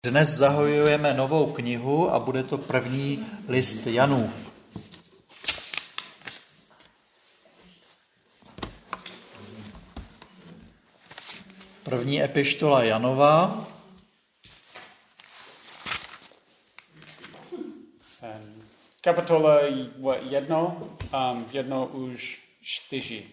Dnes zahajujeme novou knihu a bude to první list Janův. První epištola Janova. Kapitola 1 už 4.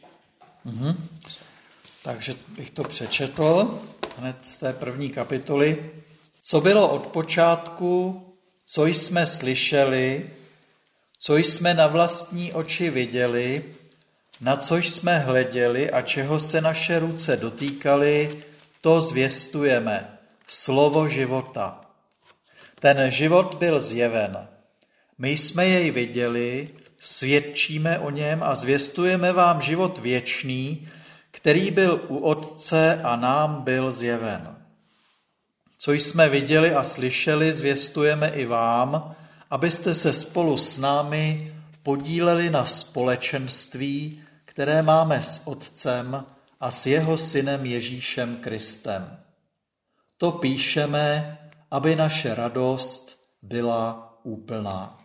Takže bych to přečetl hned z té první kapitoly. Co bylo od počátku, co jsme slyšeli, co jsme na vlastní oči viděli, na což jsme hleděli a čeho se naše ruce dotýkaly, to zvěstujeme, slovo života. Ten život byl zjeven. My jsme jej viděli, svědčíme o něm a zvěstujeme vám život věčný, který byl u Otce a nám byl zjeven. Co jsme viděli a slyšeli, zvěstujeme i vám, abyste se spolu s námi podíleli na společenství, které máme s Otcem a s jeho synem Ježíšem Kristem. To píšeme, aby naše radost byla úplná.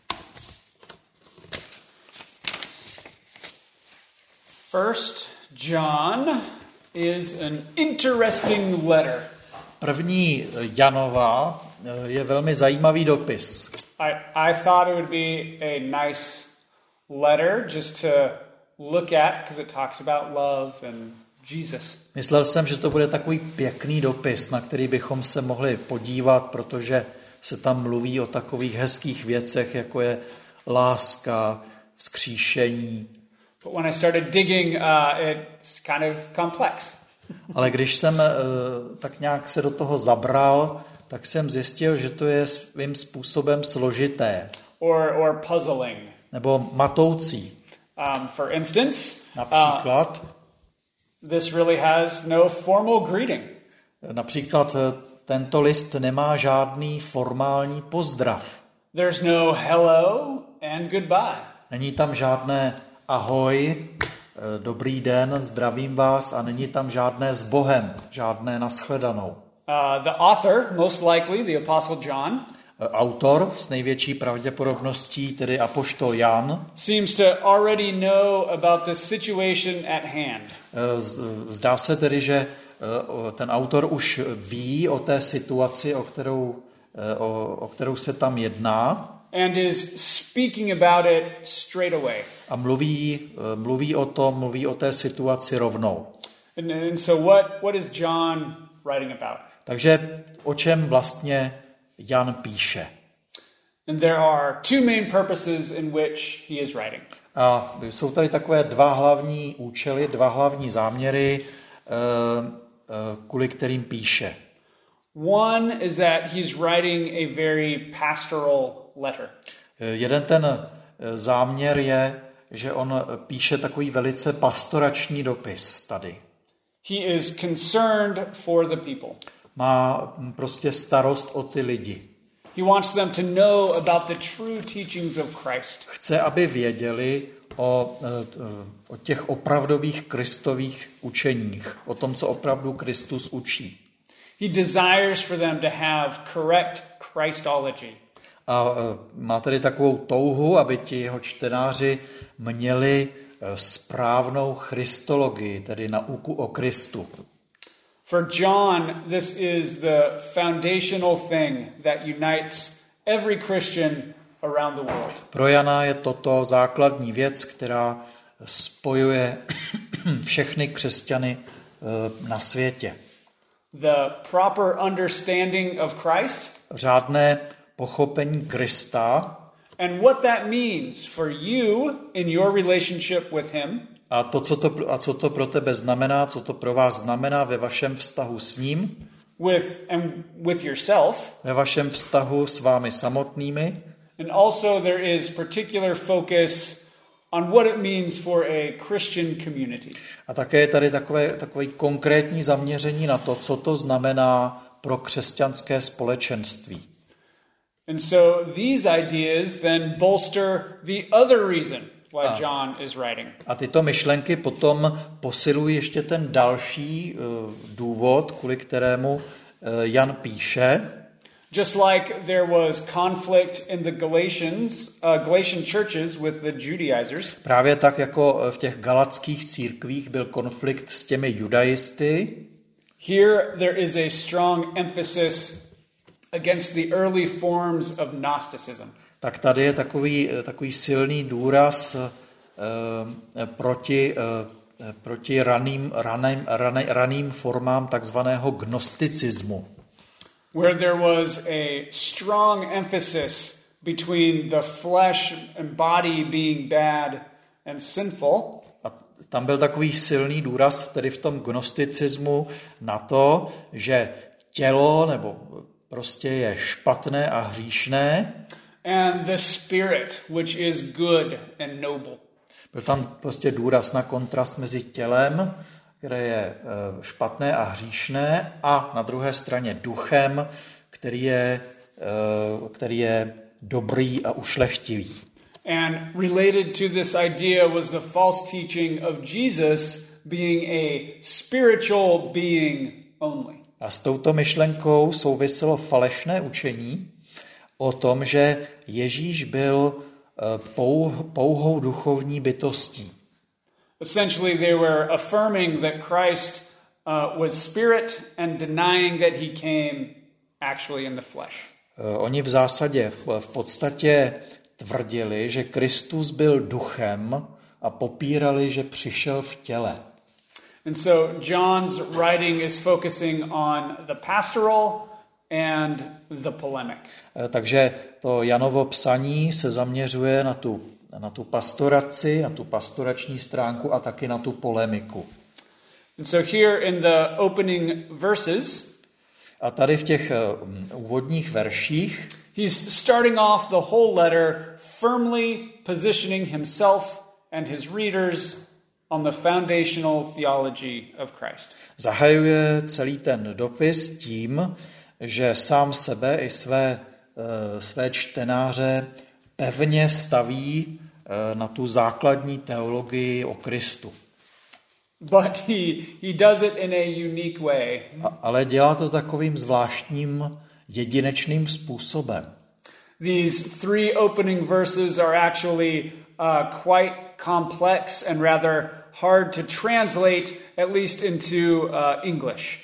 First John is an interesting letter. První Janova je velmi zajímavý dopis. I thought it would be a nice letter just to look at because it talks about love and Jesus. Myslel jsem, že to bude takový pěkný dopis, na který bychom se mohli podívat, protože se tam mluví o takových hezkých věcech, jako je láska, vzkříšení. But when I started digging, it's kind of complex. Ale když jsem tak nějak se do toho zabral, tak jsem zjistil, že to je svým způsobem složité. Or puzzling. Nebo matoucí. For instance, například, this really has no formal greeting. Například tento list nemá žádný formální pozdrav. There's no hello and goodbye. Není tam žádné ahoj, dobrý den, zdravím vás a není tam žádné s Bohem, žádné nashledanou. The author, most likely the Apostle John, autor s největší pravděpodobností, tedy apoštol Jan, seems to already know about the situation at hand. Zdá se tedy, že ten autor už ví o té situaci, o kterou se tam jedná. And is speaking about it straight away. A mluví o té situaci rovnou. And so what is John writing about? Takže o čem vlastně Jan píše? And there are two main purposes in which he is writing. A jsou tady takové dva hlavní účely, dva hlavní záměry, kvůli kterým píše. One is that he's writing a very pastoral letter. Jeden ten záměr je, že on píše takový velice pastorační dopis tady. He is concerned for the people. Má prostě starost o ty lidi. He wants them to know about the true teachings of Christ. Chce, aby věděli o těch opravdových Kristových učeních, o tom, co opravdu Kristus učí. He desires for them to have correct Christology. A má tedy takovou touhu, aby ti jeho čtenáři měli správnou christologii, tedy nauku o Kristu. For John, this is the foundational thing that unites every Christian around the world. Pro Jana je toto základní věc, která spojuje všechny křesťany na světě. The proper understanding of Christ. Řádné pochopení Krista. And what that means for you in your relationship with him. A co to pro tebe znamená, co to pro vás znamená ve vašem vztahu s ním. With yourself. Ve vašem vztahu s vámi samotnými. And also there is particular focus on what it means for a Christian community. A také je tady takové konkrétní zaměření na to, co to znamená pro křesťanské společenství. And so these ideas then bolster the other reason why John is writing. A tyto myšlenky potom posilují ještě ten další důvod, kvůli kterému Jan píše. Just like there was conflict in the Galatian churches with the Judaizers. Právě tak, jako v těch galatských církvích byl konflikt s těmi judaisty. Here there is a strong emphasis against the early forms of Gnosticism. Tak tady je takový silný důraz proti raným formám takzvaného gnosticismu. Where there was a strong emphasis between the flesh and body being bad and sinful. A tam byl takový silný důraz tedy v tom gnosticismu na to, že tělo nebo prostě je špatné a hříšné. And the spirit, which is good and noble. Byl tam prostě důraz na kontrast mezi tělem, které je špatné a hříšné, a na druhé straně duchem, který je dobrý a ušlechtilý. And related to this idea was the false teaching of Jesus being a spiritual being only. A s touto myšlenkou souviselo falešné učení o tom, že Ježíš byl pouhou duchovní bytostí. Essentially, they were affirming that Christ was spirit and denying that he came actually in the flesh. Oni v zásadě, v podstatě tvrdili, že Kristus byl duchem a popírali, že přišel v těle. And so John's writing is focusing on the pastoral and the polemic. Takže to Janovo psaní se zaměřuje na tu pastoraci, na tu pastorační stránku a taky na tu polemiku. And so here in the opening verses, a tady v těch úvodních verších he's starting off the whole letter firmly positioning himself and his readers on the foundational theology of Christ. Zahajuje celý ten dopis tím, že sám sebe i své čtenáře pevně staví na tu základní teologii o Kristu. But he does it in a unique way. Ale dělá to takovým zvláštním, jedinečným způsobem. These three opening verses are actually quite complex and rather hard to translate, at least into English.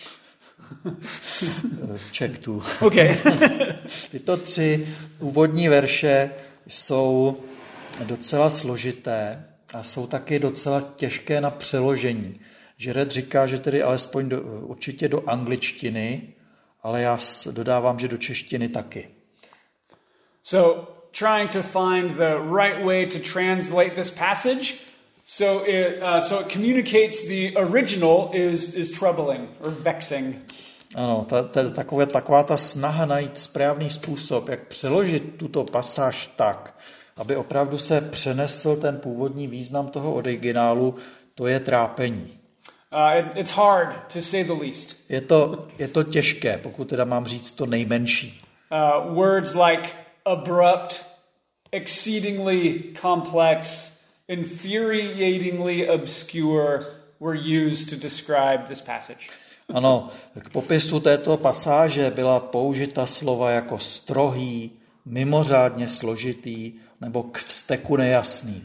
Check tu. Okay. Tyto tři úvodní verše jsou docela složité a jsou taky docela těžké na přeložení. Jared říká, že tedy alespoň určitě do angličtiny, ale já dodávám, že do češtiny taky. So, trying to find the right way to translate this passage so it communicates the original is troubling or vexing. Ano, taková ta snaha najít správný způsob, jak přeložit tuto pasáž tak, aby opravdu se přenesl ten původní význam toho originálu, to je trápení. It's hard, to say the least. Je to těžké, pokud teda mám říct to nejmenší. Words like abrupt, exceedingly complex, infuriatingly obscure were used to describe this passage. Ano, k popisu této pasáže byla použita slova jako strohý, mimořádně složitý nebo k vzteku nejasný.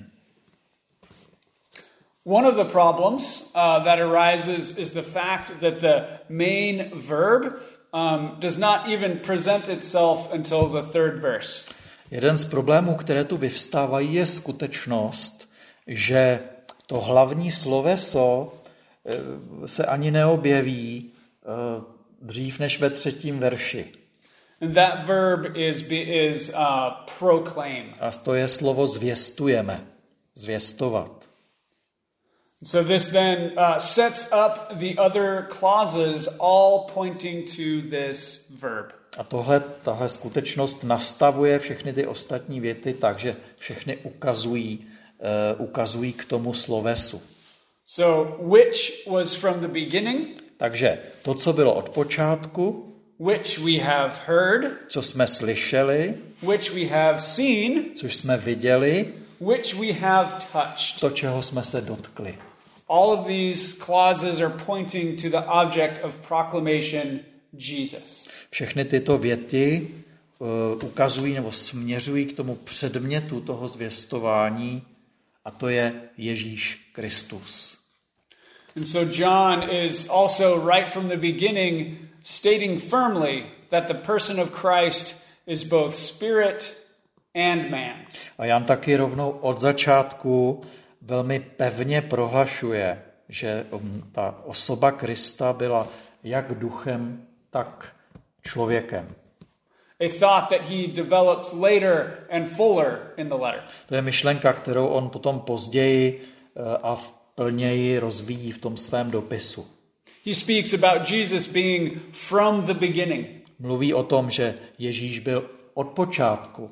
One of the problems that arises is the fact that the main verb does not even present itself until the third verse. Jeden z problémů, které tu vyvstávají, je skutečnost, že to hlavní sloveso se ani neobjeví dřív než ve třetím verši. And that verb is proclaim. A to je slovo zvěstujeme, zvěstovat. So this then sets up the other clauses, all pointing to this verb. A tahle skutečnost nastavuje všechny ty ostatní věty tak, že všechny ukazují k tomu slovesu. So which was from the beginning? Takže to, co bylo od počátku, which we have heard, co jsme slyšeli, which we have seen, což jsme viděli, which we have touched. To, čeho jsme se dotkli. All of these clauses are pointing to the object of proclamation, Jesus. Všechny tyto věty ukazují nebo směřují k tomu předmětu toho zvěstování, a to je Ježíš Kristus. And so John is also right from the beginning stating firmly that the person of Christ is both spirit and man. A Jan taky rovnou od začátku velmi pevně prohlašuje, že ta osoba Krista byla jak duchem, tak člověkem. A thought that he develops later and fuller in the letter. To je myšlenka, kterou on potom později a plněji rozvíjí v tom svém dopisu. He speaks about Jesus being from the beginning. Mluví o tom, že Ježíš byl od počátku.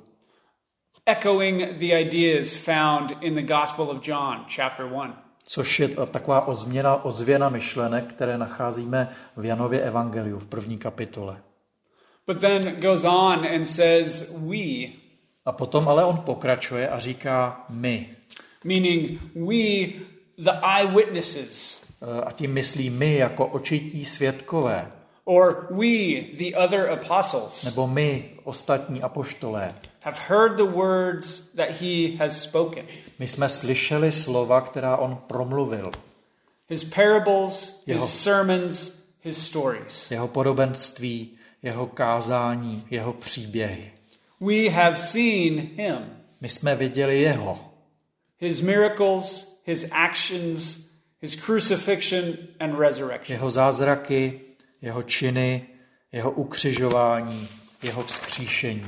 Echoing the ideas found in the Gospel of John, chapter 1. Což je taková ozvěna myšlenek, které nacházíme v Janově evangeliu v 1. kapitole. But then goes on and says we. A potom ale on pokračuje a říká my. Meaning we, the eyewitnesses. A tím myslí my jako očití svědkové. Or we, the other apostles. Nebo my, ostatní apoštolé. Have heard the words that he has spoken. My jsme slyšeli slova, která on promluvil. His parables, his sermons, his stories. Jeho podobenství, jeho kázání, jeho příběhy. We have seen him. My jsme viděli jeho. His miracles, his actions, his crucifixion and resurrection. Jeho zázraky, jeho činy, jeho ukřižování, jeho vzkříšení.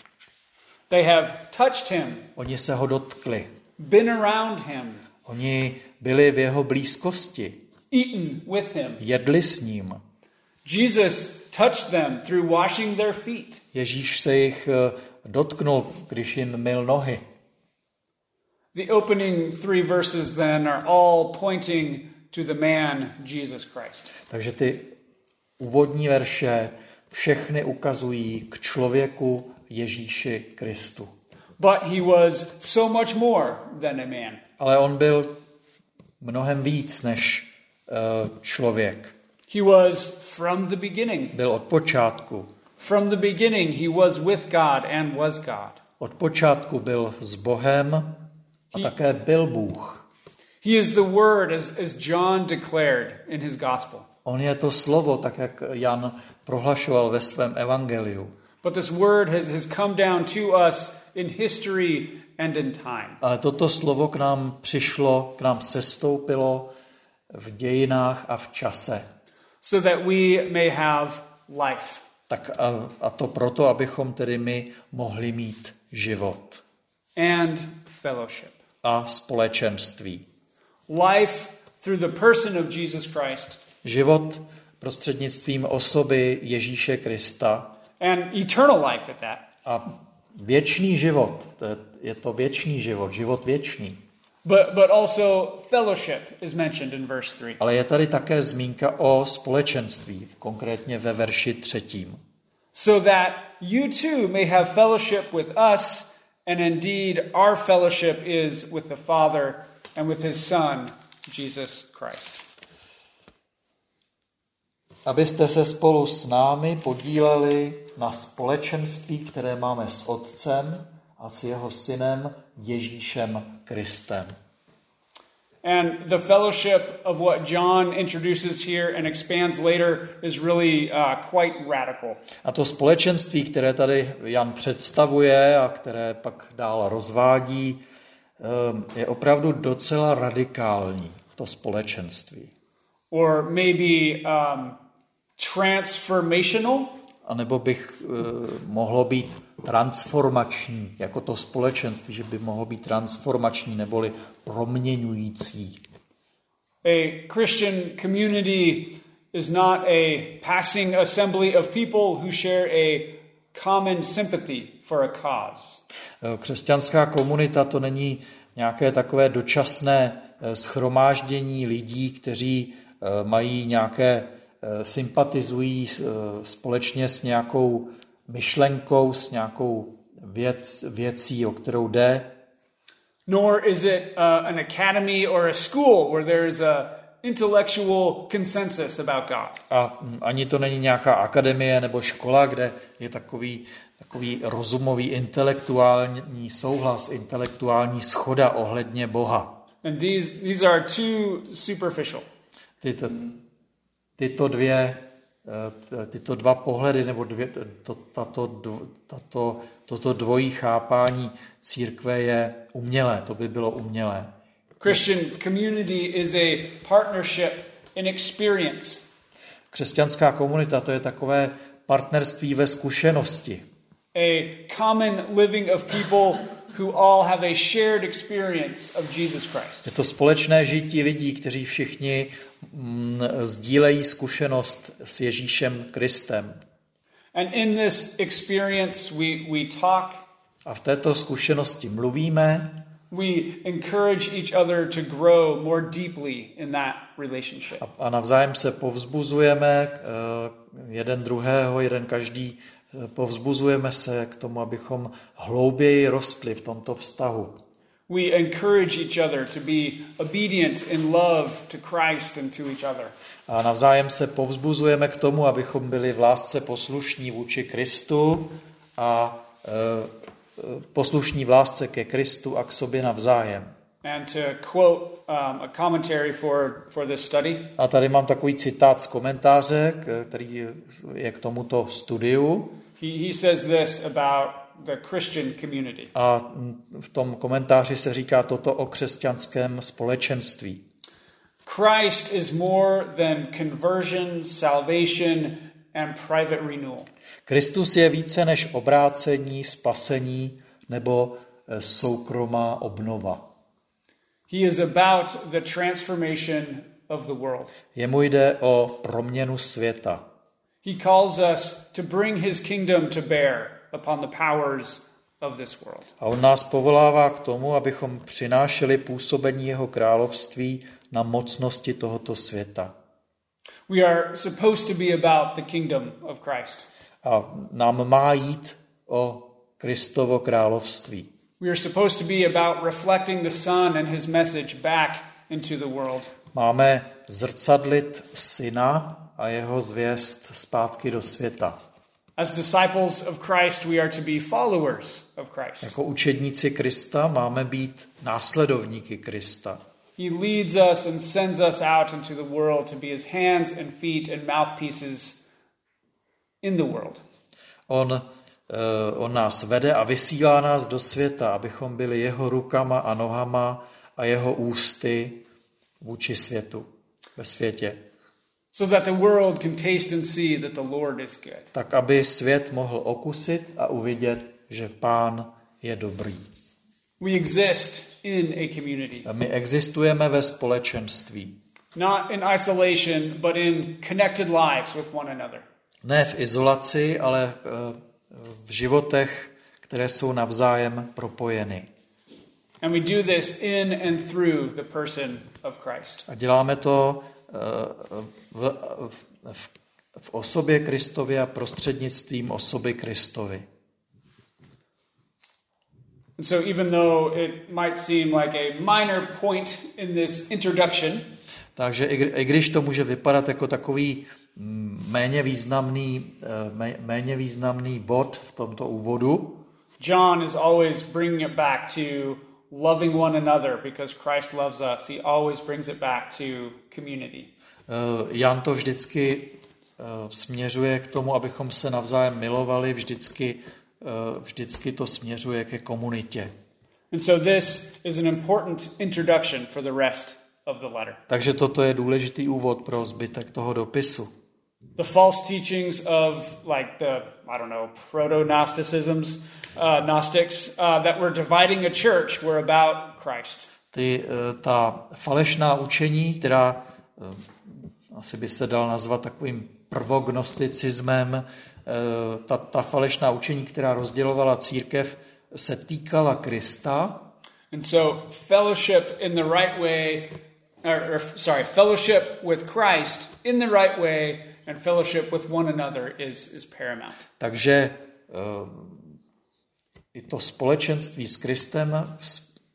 They have touched him. Oni se ho dotkli. Been around him. Oni byli v jeho blízkosti. Eaten with him. Jedli s ním. Jesus touched them through washing their feet. Ježíš se jich dotknul, když jim myl nohy. The opening 3 verses then are all pointing to the man Jesus Christ. Takže ty úvodní verše všechny ukazují k člověku Ježíši Kristu. But he was so much more than a man. Ale on byl mnohem víc než člověk. He was from the beginning. Byl od počátku. From the beginning he was with God and was God. Od počátku byl s Bohem a také byl Bůh. He is the word as John declared in his gospel. On je to slovo, tak jak Jan prohlašoval ve svém evangeliu. But this word has come down to us in history and in time. Ale toto slovo k nám přišlo, k nám sestoupilo v dějinách a v čase. So that we may have life. Tak a to proto, abychom tedy my mohli mít život. And fellowship. A společenství. Life through the person of Jesus Christ. Život prostřednictvím osoby Ježíše Krista. And eternal life at that. A věčný život, je to věčný život, život věčný. But also fellowship is mentioned in verse 3. Ale je tady také zmínka o společenství, konkrétně ve verši 3. So that you too may have fellowship with us, and indeed our fellowship is with the Father and with his Son, Jesus Christ. Abyste se spolu s námi podíleli na společenství, které máme s Otcem a s jeho synem Ježíšem Kristem. And the fellowship of what John introduces here and expands later is really quite radical. A to společenství, které tady Jan představuje a které pak dál rozvádí, je opravdu docela radikální, to společenství. Or maybe transformational. A nebo bych mohlo být transformační, jako to společenství, že by mohlo být transformační neboli proměňující. A Christian community is not a passing assembly of people who share a common sympathy for a cause. Křesťanská komunita to není nějaké takové dočasné shromáždění lidí, kteří mají nějaké sympatizují společně s nějakou myšlenkou, s nějakou věcí, o kterou jde. Nor is it an academy or a school where there is intellectual consensus about God. A ani to není nějaká akademie nebo škola, kde je takový rozumový intelektuální souhlas, intelektuální shoda ohledně Boha. And these are too superficial. Tyto dva pohledy nebo toto dvojí chápání církve je umělé, to by bylo umělé. Christian community is a partnership in experience. Křesťanská komunita, to je takové partnerství ve zkušenosti. A common living of people who all have a shared experience of Jesus Christ. Je to společné žití lidí, kteří všichni sdílejí zkušenost s Ježíšem Kristem. And in this experience we talk. A v této zkušenosti mluvíme. We encourage each other to grow more deeply in that relationship. A navzájem se povzbuzujeme jeden druhého, jeden každý povzbuzujeme se k tomu, abychom hlouběji rostli v tomto vztahu. We encourage each other to be obedient in love to Christ and to each other. A navzájem se povzbuzujeme k tomu, abychom byli v lásce poslušní vůči Kristu a poslušní v lásce ke Kristu a k sobě navzájem. And to quote a commentary for this study. A tady mám takový citát z komentáře, který je k tomuto studiu. He says this about the Christian community. A v tom komentáři se říká toto o křesťanském společenství. Christ is more than conversion, salvation and private renewal. Kristus je více než obrácení, spasení nebo soukromá obnova. He is about the transformation of the world. Jemu jde o proměnu světa. He calls us to bring his kingdom to bear upon the powers of this world. A on nás povolává k tomu, abychom přinášeli působení jeho království na mocnosti tohoto světa. We are supposed to be about the kingdom of Christ. A nám má jít o Kristovo království. We are supposed to be about reflecting the Son and his message back into the world. Máme zrcadlit syna a jeho zvěst zpátky do světa. As disciples of Christ, we are to be followers of Christ. Jako učedníci Krista máme být následovníky Krista. He leads us and sends us out into the world to be his hands and feet and mouthpieces in the world. On nás vede a vysílá nás do světa, abychom byli jeho rukama a nohama a jeho ústy vůči světu, ve světě. So that the world can taste and see that the Lord is good. Tak, aby svět mohl okusit a uvidět, že Pán je dobrý. We exist in a community. A my existujeme ve společenství. Not in isolation, but in connected lives with one another. Ne v izolaci, ale v životech, které jsou navzájem propojeny. And we do this in and through the person of Christ. A děláme to v osobě Kristově a prostřednictvím osoby Kristovy. And so even though it might seem like a minor point in this introduction, takže i když to může vypadat jako takový méně významný bod v tomto úvodu, John is always bringing it back to loving one another because Christ loves us. He always brings it back to community. Jan to vždycky směřuje k tomu, abychom se navzájem milovali, vždycky to směřuje ke komunitě. And so this is an important introduction for the rest of the letter. Takže toto je důležitý úvod pro zbytek toho dopisu. The false teachings of like the, proto-Gnosticisms, Gnostics that were dividing a church were about Christ. Ta falešná učení, která asi by se dal nazvat takovým prvognosticismem, ta falešná učení, která rozdělovala církev, se týkala Krista. And so fellowship in the right way, fellowship with Christ in the right way and fellowship with one another is paramount. Takže i to společenství s Kristem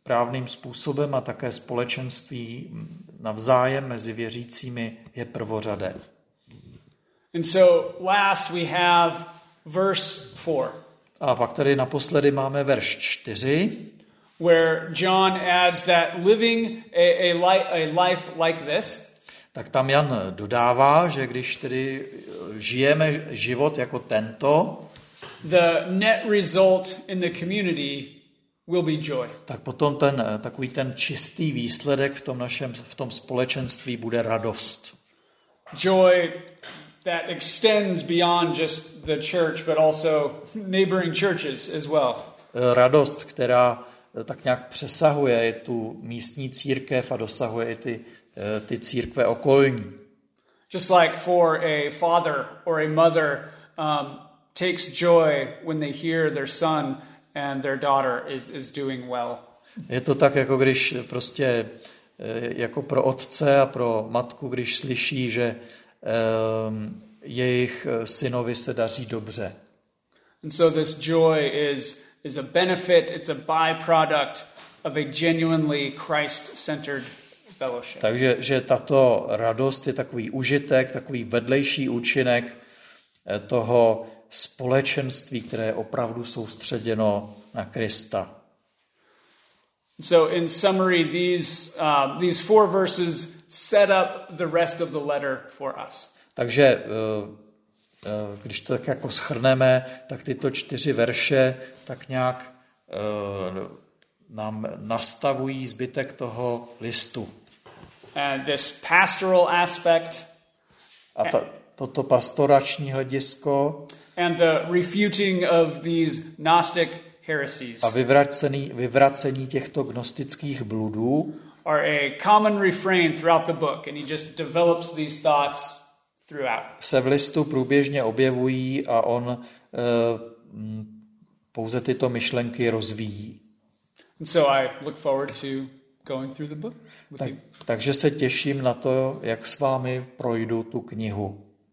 správným způsobem a také společenství navzájem mezi věřícími je prvořadé. And so last we have verse 4. A pak tady naposledy máme verš 4, where John adds that living a life like this, tak tam Jan dodává, že když tedy žijeme život jako tento, the net result in the community will be joy. Tak potom takový ten čistý výsledek v tom společenství bude radost. Joy that extends beyond just the church, but also neighboring churches as well. Radost, která tak nějak přesahuje i tu místní církev a dosahuje i ty církve okolní. Just like for a father or a mother takes joy when they hear their son and their daughter is doing well. Je to tak, jako když prostě jako pro otce a pro matku, když slyší, že jejich synovi se daří dobře. And so this joy is a benefit, it's a byproduct of a genuinely Christ-centered fellowship. Takže že tato radost je takový užitek, takový vedlejší účinek toho společenství, které je opravdu soustředěno na Krista. So in summary, these 4 verses set up the rest of the letter for us. Takže když to tak jako shrneme, tak tyto 4 verše tak nějak nám nastavují zbytek toho listu. And this pastoral aspect A toto pastorační hledisko and the refuting of these Gnostic heresies a vyvracení těchto gnostických bludů are a common refrain throughout the book, and he just develops these thoughts throughout. se v listu průběžně objevují a on pouze tyto myšlenky rozvíjí. And so I look forward to going through the book with you. Takže se těším na to, jak s vámi projdu tu knihu.